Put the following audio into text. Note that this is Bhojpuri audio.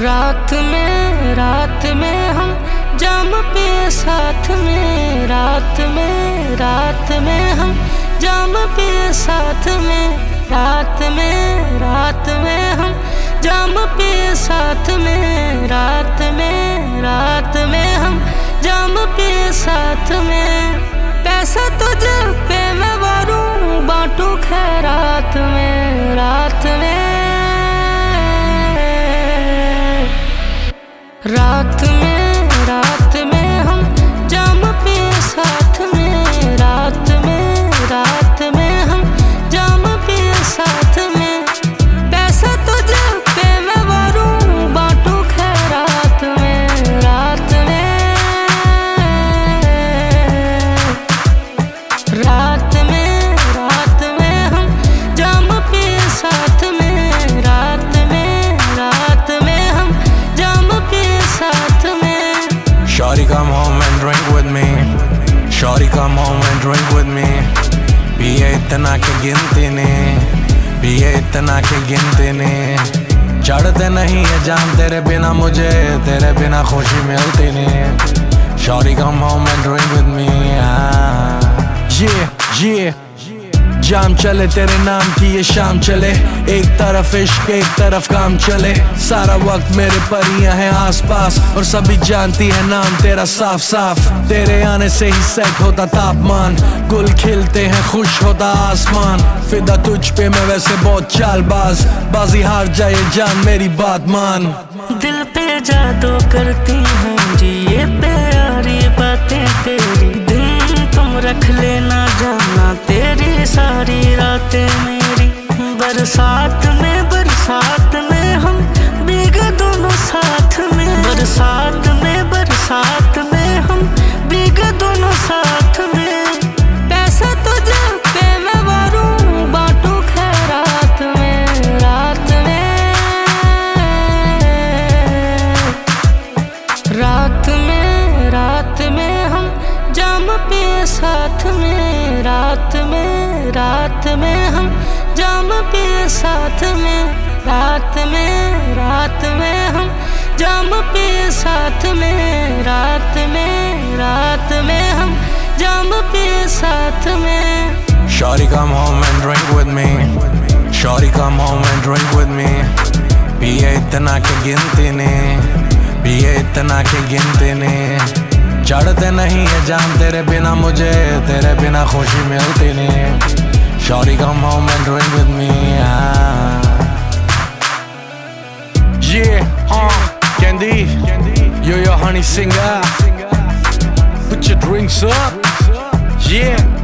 रात में हम जाम पे साथ में, रात में हम जाम पे साथ में, रात में हम जाम पे साथ में, रात में हम जाम पे साथ में। पैसा तुझ पे मैं वारूं बांटू खैरात में, रात में हम जाम पे साथ में, रात में हम जाम पे साथ में। पैसा तुझ पे मैं वारूं बांटू खैरात में, रात में हम जाम पे साथ में, रात में हम जाम पे साथ में। Shawty come home and drink with me, Shawty come home and drink with me। पिए इतना के गिनती नहीं, पिए इतना के गिनती नहीं। चढ़ते नहीं है जाम तेरे बिना मुझे, तेरे बिना खुशी मिलती नहीं। Shawty come home and drink with me, yeah। जाम चले तेरे नाम की ये शाम चले, एक तरफ इश्क एक तरफ काम चले। सारा वक्त मेरे परियां हैं आसपास और सभी जानती है नाम तेरा साफ साफ। तेरे आने से ही सेट होता तापमान, गुल खिलते हैं खुश होता आसमान। फिदा तुझ पे मैं वैसे बहुत चालबाज, बाजी हार जाए जान मेरी बात मान। दिल पे जादू करती हैं जी ये प्यारी बातें तेरी, दिन तुम रख लेना जाना तेरी सारी रातें मेरी। बरसात में हम भीगे दोनों साथ में, बरसात में हम भीगे दोनों साथ में। पैसा तुझ पे मैं वारूं बांटू खैरात में, रात में हम जाम पे साथ में, रात में हम जाम पे साथ में, रात में हम जाम पे साथ में, रात में हम जाम पे साथ में। Shawty come home and drink with me, Shawty come home and drink with me। पिए इतना के गिनती नहीं, पिए इतना के गिनती नहीं। चढ़ते नहीं है जाम तेरे बिना मुझे, तेरे बिना खुशी मिलती नहीं। Shawty come home and drink with me, yeah, Candy, you're your honey singer, put your drinks up, yeah।